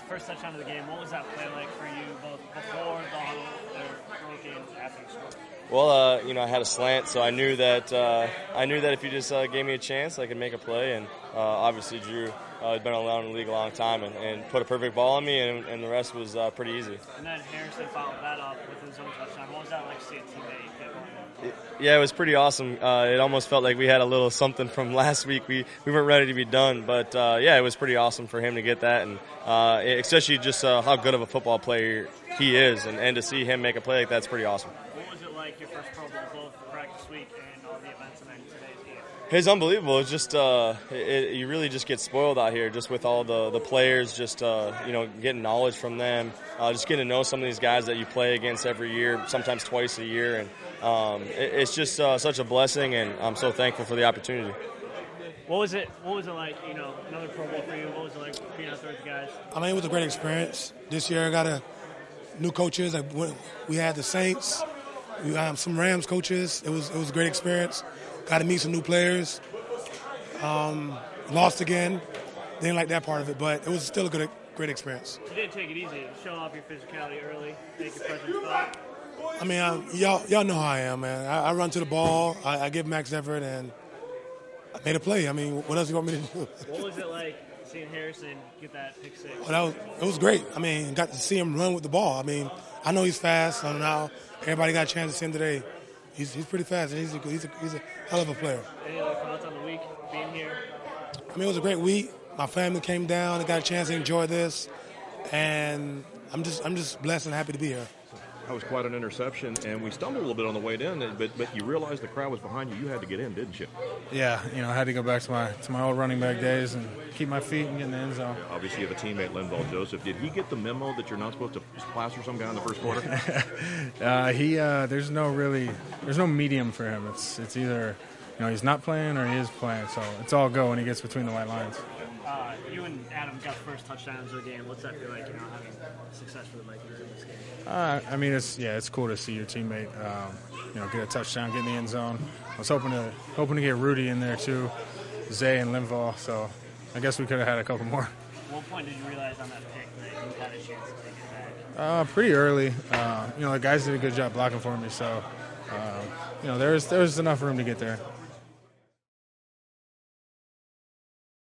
first touchdown of the game. What was that play like for you, both before the huddle or broke in after you scored? Well, I had a slant, so I knew that if you just gave me a chance, I could make a play. And obviously, Drew had been around the league a long time and put a perfect ball on me, and the rest was pretty easy. And then Harrison followed that up with his own touchdown. What was that like to see a teammate get one? Yeah, it was pretty awesome. It almost felt like we had a little something from last week. We weren't ready to be done, but it was pretty awesome for him to get that, and especially just how good of a football player he is, and to see him make a play like that's pretty awesome. What was it like your first Pro Bowl, both practice week and all the events and then today's game? It's unbelievable. It's just you really just get spoiled out here, just with all the players, just getting knowledge from them, just getting to know some of these guys that you play against every year, sometimes twice a year, and it's just such a blessing, and I'm so thankful for the opportunity. What was it like? Another Pro Bowl for you. What was it like being out there with the guys? I mean, it was a great experience. This year, I got new coaches. We had the Saints. We got some Rams coaches. It was a great experience. Got to meet some new players. Lost again. Didn't like that part of it, but it was still a great experience. You did take it easy. Show off your physicality early. Make your presence felt. I mean, y'all know how I am, man. I run to the ball. I give max effort, and I made a play. I mean, what else do you want me to do? What was it like seeing Harrison get that pick six? Well, it was great. I mean, got to see him run with the ball. I mean, I know he's fast. I don't know how everybody got a chance to see him today. He's pretty fast, and he's a hell of a player. Any other thoughts on the week being here? I mean, it was a great week. My family came down and got a chance to enjoy this, and I'm just blessed and happy to be here. That was quite an interception, and we stumbled a little bit on the way in, but you realized the crowd was behind you. You had to get in, didn't you? Yeah, I had to go back to my old running back days and keep my feet and get in the end zone. Obviously, you have a teammate, Linval Joseph. Did he get the memo that you're not supposed to plaster some guy in the first quarter? There's no medium for him. It's either he's not playing or he is playing. So it's all go when he gets between the white lines. You and Adam got first touchdowns of the game. What's that feel like, having success for the Vikings in this game? I mean, it's cool to see your teammate, get a touchdown, get in the end zone. I was hoping to get Rudy in there too, Zay and Linval. So I guess we could have had a couple more. What point did you realize on that pick that you had a chance to take it back? Pretty early. The guys did a good job blocking for me. So, there was enough room to get there.